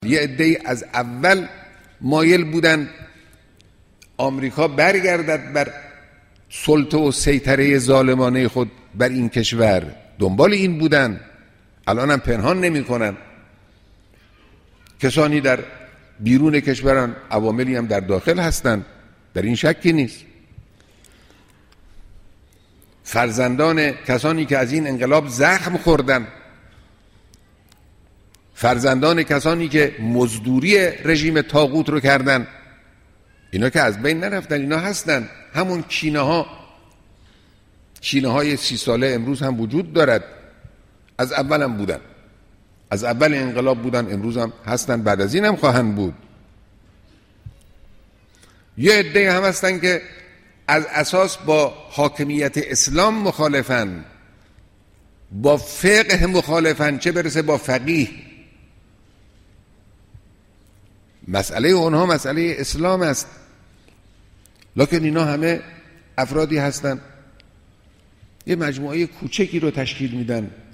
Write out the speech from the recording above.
یه عده‌ای از اول مایل بودن آمریکا برگردد بر سلطه و سیطره ظالمانه خود بر این کشور، دنبال این بودن، الان هم پنهان نمی کنن. کسانی در بیرون کشورن، عواملی هم در داخل هستن، در این شکی نیست. فرزندان کسانی که از این انقلاب زخم خوردن، فرزندان کسانی که مزدوری رژیم طاغوت رو کردن، اینا که از بین نرفتن، اینا هستن. همون کینه های 30 ساله امروز هم وجود دارد، از اول هم بودن، از اول انقلاب بودن، امروز هم هستن، بعد از این هم خواهند بود. یه عده هم هستن که از اساس با حاکمیت اسلام مخالفن، با فقه مخالفن، چه برسه با فقیه. مسئله اونها مسئله اسلام است، لکن اینا همه افرادی هستن یه مجموعه کوچکی رو تشکیل میدن